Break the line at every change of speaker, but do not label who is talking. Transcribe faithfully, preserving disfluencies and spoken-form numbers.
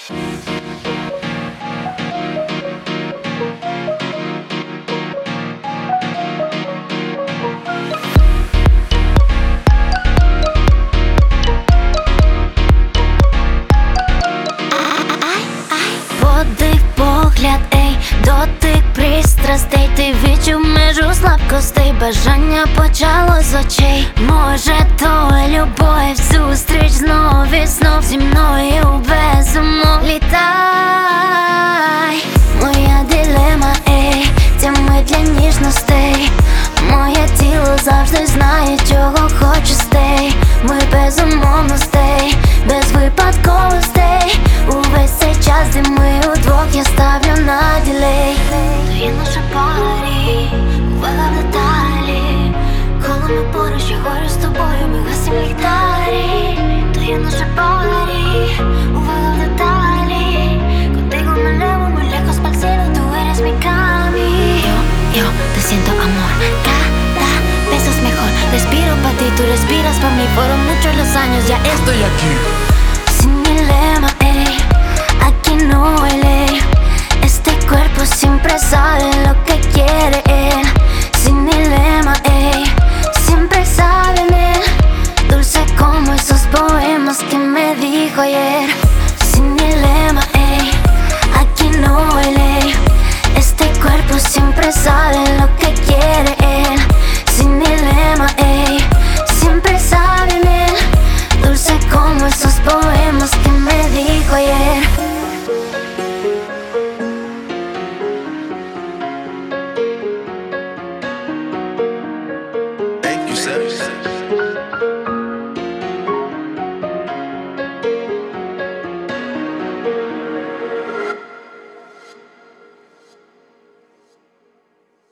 Подих, погляд, ей, дотик пристрастей. Ти відчув межу слабкостей, бажання почало з очей. Може, то любов, зустріч знов і знов зі мною без умов. Літай, моя дилема, ей, ця мить для ніжностей. Моє тіло завжди знає, чого хочу, стей. Ми без умовностей, без випадковостей. Увесь цей час, де ми удвох, я ставлю на ділей. То є наша парі, увага в деталі. Коли ми поруч, я говорю з тобою, ми гасим ліхтарі. То є наша парі, увага в деталі. Contigo me elevo muy lejos pa'l cielo, tú eres mi camino. Yo, yo te siento amor, cada vez es mejor. Respiro pa' ti, tú respiras pa' mí. Fueron muchos los años, ya estoy aquí.